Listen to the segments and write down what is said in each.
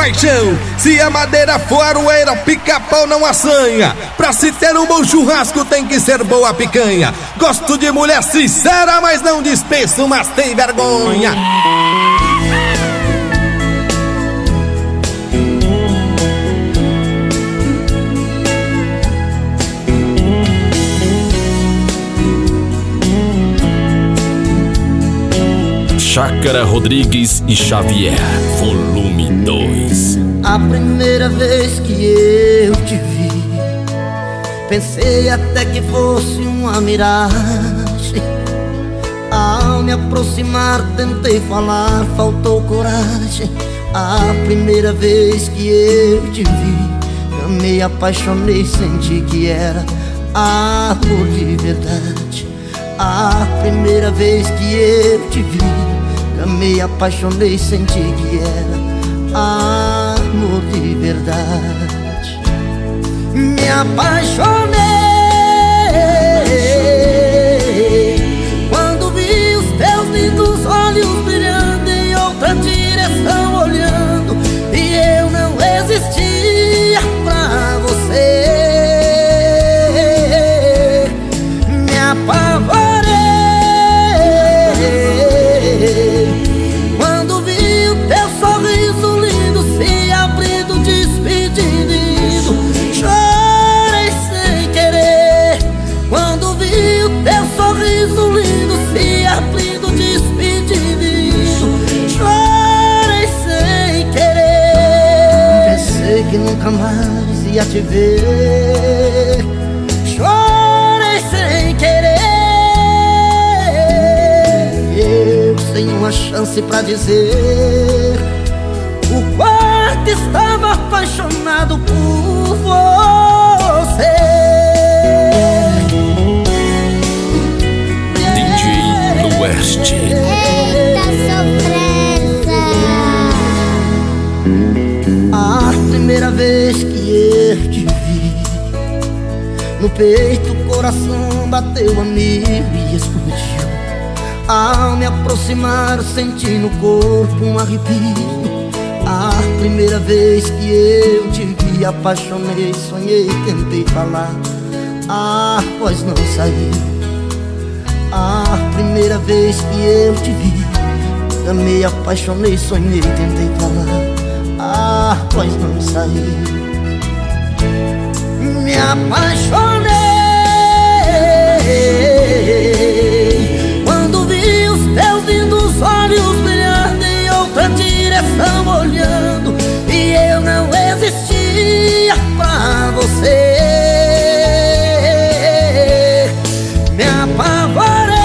paixão. Se a madeira for aroeira, pica-pau não assanha. Pra se ter um bom churrasco tem que ser boa picanha. Gosto de mulher sincera, mas não dispenso, mas tem vergonha. Chácara Rodrigues e Xavier, volume 2. A primeira vez que eu te vi, pensei até que fosse uma miragem. Ao me aproximar tentei falar, faltou coragem. A primeira vez que eu te vi, amei, apaixonei, senti que era amor de verdade. A primeira vez que eu te vi, amei, apaixonei, senti que era amor de verdade. Me apaixonei quando vi os teus lindos olhos brilhando em outra direção olhando, e eu não existia pra você. Me apavorei quando vi o teu sorriso lindo se abrindo, despedindo. Chorei sem querer quando vi o teu sorriso lindo se abrindo, despedindo. Chorei sem querer, pensei que nunca mais ia te ver. Chorei sem querer, sem uma chance pra dizer o quanto estava apaixonado por você. DJ no Oeste. Eita sofrência! A primeira vez que eu te vi, no peito o coração bateu a mil e explodiu. Ao me aproximar senti no corpo um arrepio. A primeira vez que eu te vi, apaixonei, sonhei, tentei falar, a voz não saiu. A primeira vez que eu te vi, amei, apaixonei, sonhei, tentei falar, a voz não saiu. Me apaixonei quando vi os teus lindos olhos brilhando em outra direção olhando, e eu não existia pra você. Me apavorei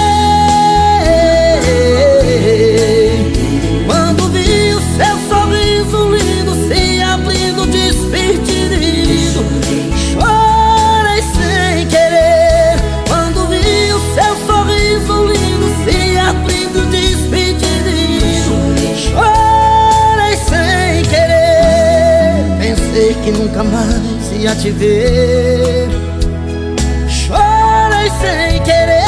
quando vi o seu sorriso lindo se abrindo, despedindo. Chorei sem querer quando vi o seu sorriso lindo se abrindo, despedindo. Chorei sem querer, pensei que nunca mais ia te ver. Chorei sem querer,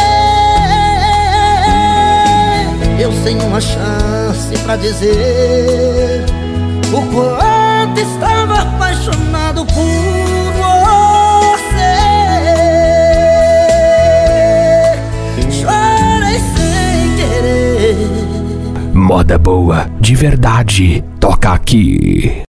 eu sem uma chance pra dizer o quanto estava apaixonado por você. Chorei sem querer. Moda boa, de verdade, toca aqui.